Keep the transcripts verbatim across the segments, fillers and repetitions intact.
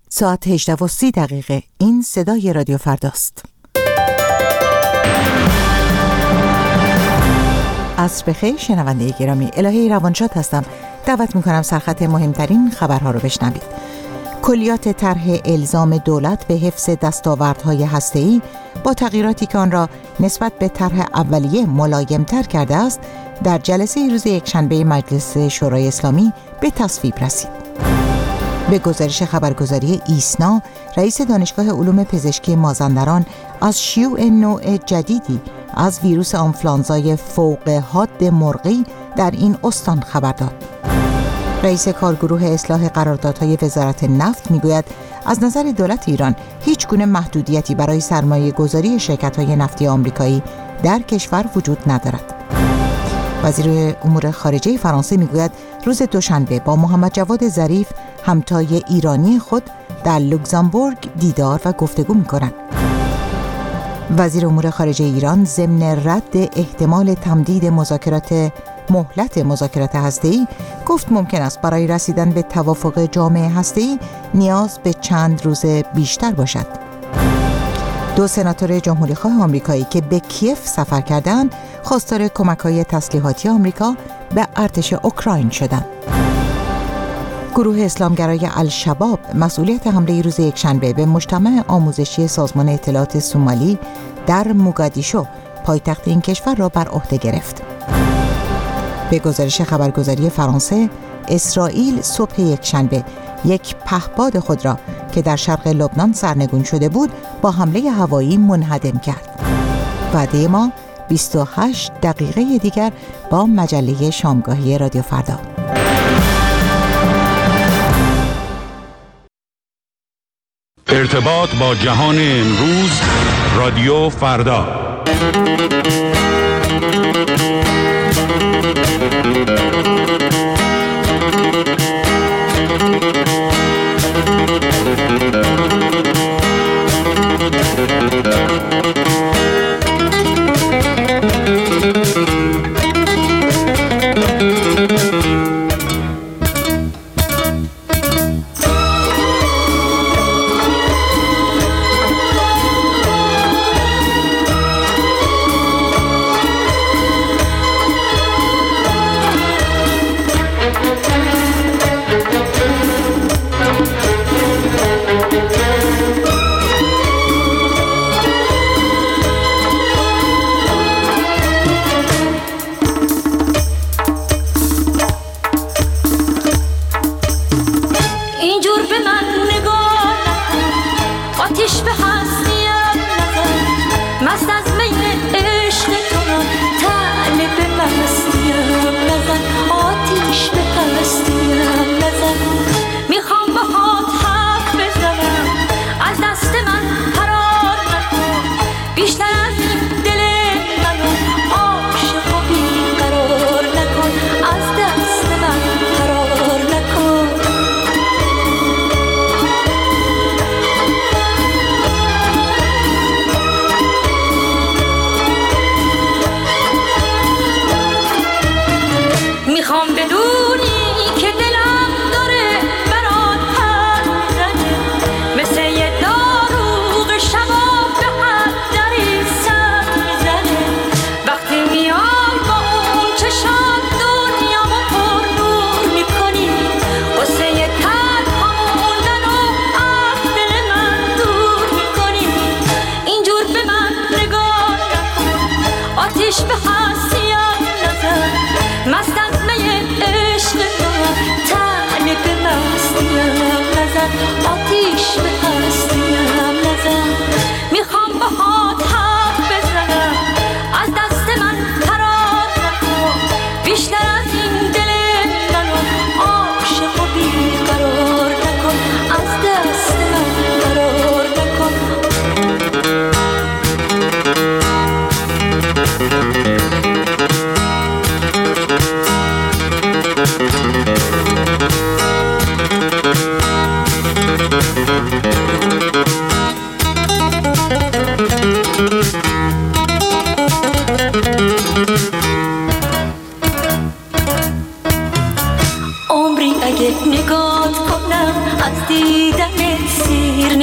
ساعت هجده و سی دقیقه. این صدای رادیو فرداست. عصر بخیر شنونده گرامی، الهی روانشاد هستم. دعوت میکنم سرخط مهمترین خبرها رو بشنوید. کلیات طرح الزام دولت به حفظ دستاوردهای هسته‌ای با تغییراتی که آن را نسبت به طرح اولیه ملایم‌تر کرده است، در جلسه روز یکشنبه مجلس شورای اسلامی به تصویب رسید. به گزارش خبرگزاری ایسنا، رئیس دانشگاه علوم پزشکی مازندران از شیوع نوع جدیدی از ویروس آنفلانزای فوق حاد مرغی در این استان خبر داد. رئیس کارگروه اصلاح قراردادهای وزارت نفت میگوید از نظر دولت ایران هیچ گونه محدودیتی برای سرمایه گذاری شرکت‌های نفتی آمریکایی در کشور وجود ندارد. وزیر امور خارجه فرانسه میگوید روز دوشنبه با محمد جواد ظریف همتای ایرانی خود در لوکزامبورگ دیدار و گفتگو می‌کنند. وزیر امور خارجه ایران ضمن رد احتمال تمدید مذاکرات مهلت مذاکرات هسته‌ای گفت ممکن است برای رسیدن به توافق جامع هسته‌ای نیاز به چند روز بیشتر باشد. دو سناتور جمهوری‌خواه آمریکایی که به کیف سفر کردند، خواستار کمک‌های تسلیحاتی آمریکا به ارتش اوکراین شدند. گروه اسلامگرای الشباب مسئولیت حمله روز یکشنبه به مجتمع آموزشی سازمان اطلاعات سومالی در موگادیشو، پایتخت این کشور را بر عهده گرفت. به گزارش خبرگزاری فرانسه، اسرائیل صبح یکشنبه یک پهپاد خود را که در شرق لبنان سرنگون شده بود با حمله هوایی منهدم کرد. وعده ما بیست و هشت دقیقه دیگر با مجله شامگاهی رادیو فردا. ارتباط با جهان امروز، رادیو فردا. عمری اگه نگات کنم از دیدنت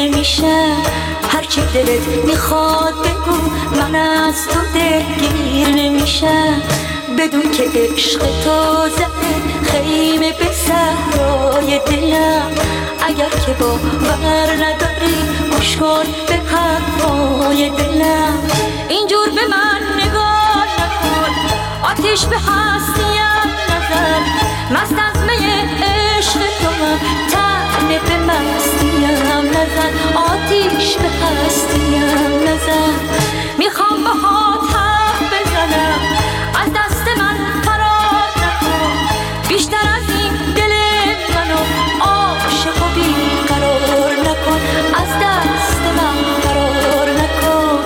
نمیشه. هرچی دلت میخواد بگو، من از تو دلگیر نمیشه. بدون که عشق تو زده خیمه به صحرای دلم. اگر که باور نداری گوش کن به حرفای دلم. اینجور به من نگاه نکن، آتیش به هستیم نزن. مست از می عشق تو هم تنه به مستیم نزن. آتیش به هستیم نزن. میخوام باهات حرف بزنم، از دست من فرار نکن. بیشتر از این دل منو عاشق و بیقرار نکن. از دست من فرار نکن.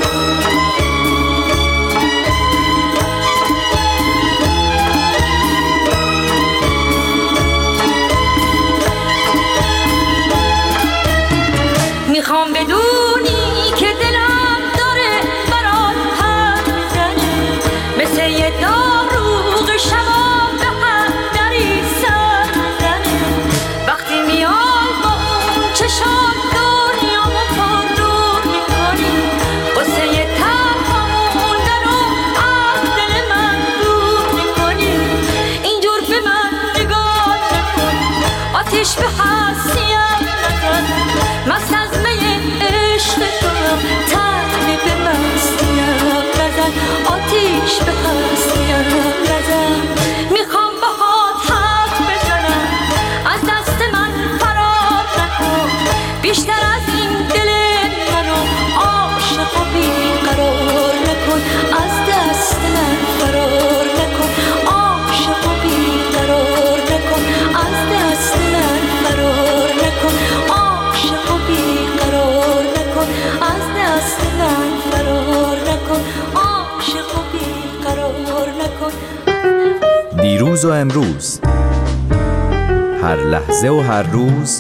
میخوام بدونی که دلم داره برات حرف میزنه، مثل یه داروغ شبا به هر دری سر میزنه. وقتی میای با اون چشات دنیامو پر نور میکنی، واسه یه تنها موندن رو از دل من دور میکنی. اینجور به من نگاه نکن، آتیش به هستیم نزن. مست از می عشق تو هم تنه به مستیم نزن. آتیش به هستیم نزن. میخوام باهات حرف بزنم، از دست من فرار نکن. بیشتر از این دل منو عاشق و بیقرار نکن. از دست من فرار نکن. عاشق و بیقرار نکن. از دست من فرار نکن. عاشق و بیقرار نکن. از دست من فرار نکن. عاشق و بیقرار نکن. دیروز و امروز، هر لحظه و هر روز،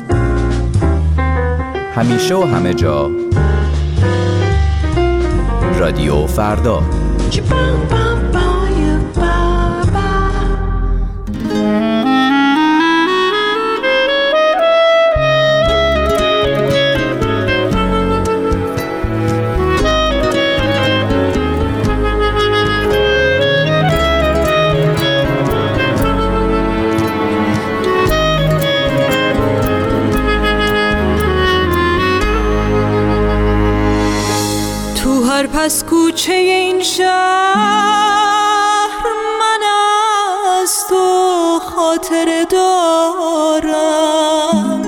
همیشه و همه جا، رادیو فردا. پس کوچه این شهر من از تو خاطر دارم.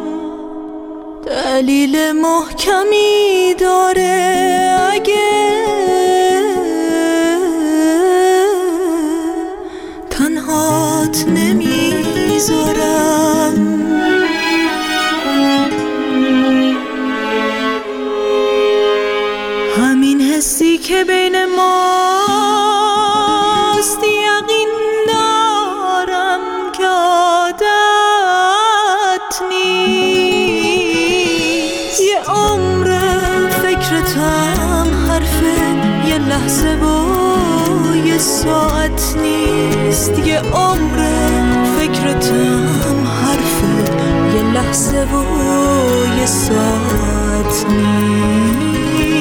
دلیل محکمی داره اگه تنهات نمیذارم. حسی که بین ماست یقین دارم که عادت نیست. یه عمر فکرتم حرفه، یه لحظه و یه ساعت نیست. یه عمر فکرتم حرفه، یه لحظه و یه ساعت نیست.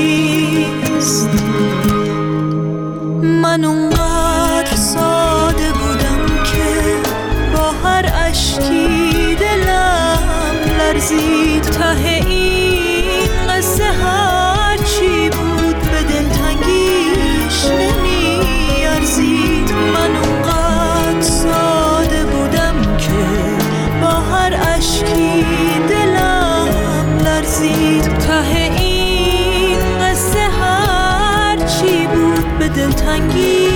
من اونقدر ساده بودم که با هر اشکی دلم لرزید. ته این قصه هر چی بود به دلتنگیش نمیارزید. من اونقدر ساده بودم که با هر اشکی دلم لرزید. ته این قصه هر چی بود به دلتنگی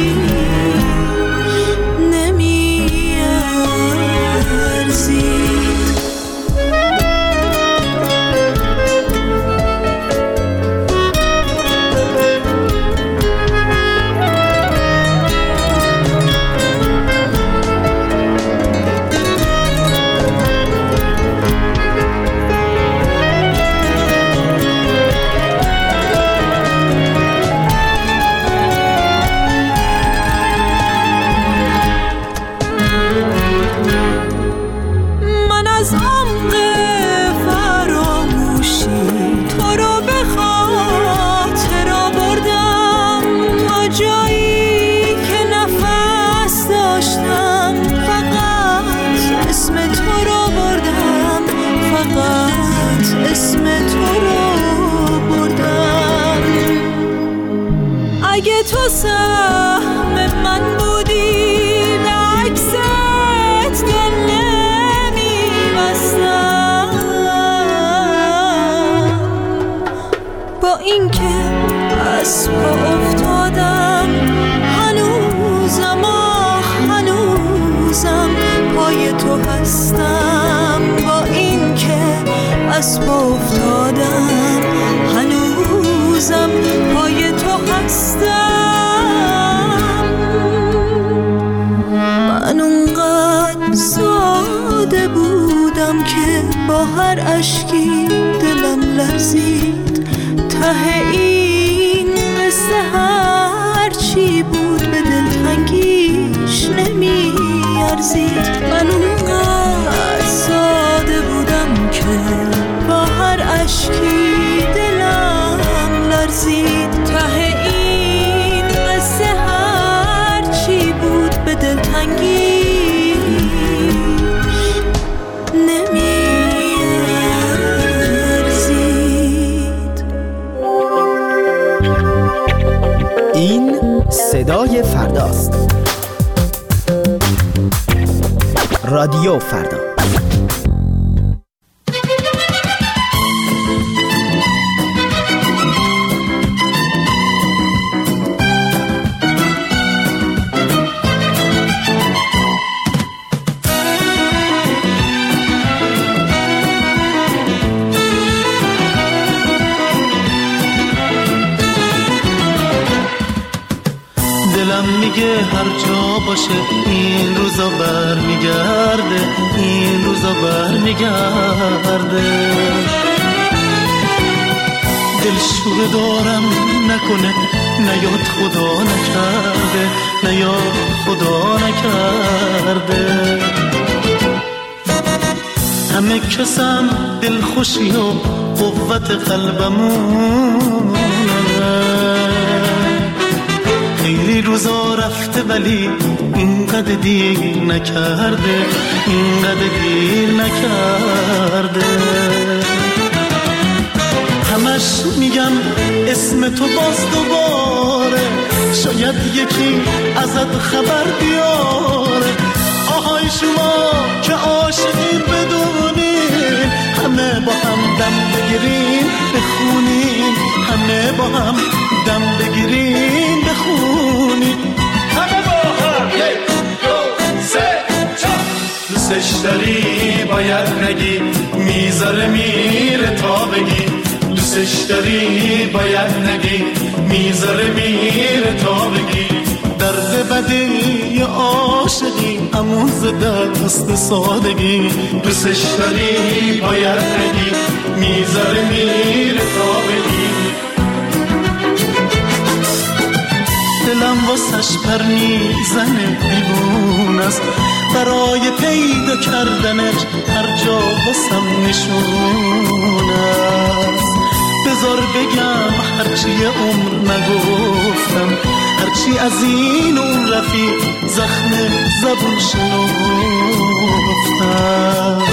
نمیارزید. فقط اسم تو رو بردم. اگه تو سهم من بودی به عکست دل نمی‌بستم. با اینکه از پا افتادم هنوزم آه هنوزم پای تو هستم. با اینکه از پا افتادم هنوزم پای تو هستم. من اونقدر ساده بودم که با هر اشکی دلم لرزید. ته این قصه هر چی بود به دلتنگیش نمی ارزید. من اونقدر ساده بودم که با هر اشکی دلم لرزید. ته این قصه هر چی بود به دلتنگیش نمی این صدای فرداست. رادیو فردا. میگه هر جا باشه این روزا بر میگرده، این روزا بر میگرده. دلشوره دارم نکنه نیاد خدا نکرده، نیاد خدا نکرده. همه کسم دلخوشی و قوت قلبمونه. خیلی روزا رفته ولی اینقدر دیر نکرده، اینقدر دیر نکرده. همش میگم اسم تو باز دوباره، شاید یکی ازت خبر بیاره. آهای شما که عاشقین بدونین، همه با هم دم بگیرین بخونین، همه با هم دم بگیرین بخونین. همه با هم یک دو سه چهار. دوستش داری باید نگی، میذاره میره تا بگی. دوستش داری باید نگی، میذاره میره تا بگی. درد بدی عاشقی امون زده دست سادگی. دوستش داری باید نگی، میذاره میره تا بگی. دلم واسش پر میزنه دیوون است، برای پیدا کردنش هر جا واسم نشون است. بذار بگم هرچی عمر نگفتم، هرچی از این اون رفیق زخم زبون شنفتم.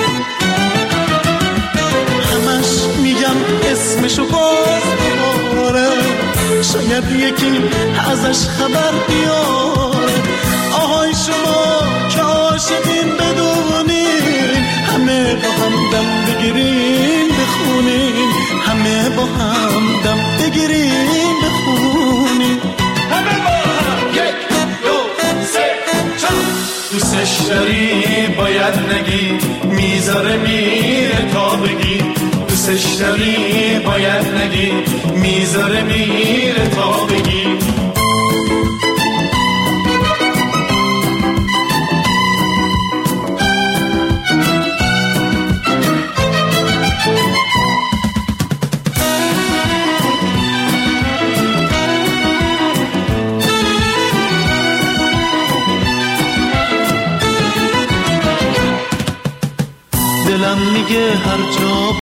همش میگم اسمشو باز دوباره، شاید یکی ازش خبر بیاره. آهای شما که عاشقین بدونین، همه با هم دم بگیرین بخونین، همه با هم دم بگیرین بخونین. همه با هم یک دو سه چهار. دوستش داری باید نگی، میذاره میره تا بگی. دوستش داری باید نگی، میذاره میره تا بگی. دلم میگه هر جا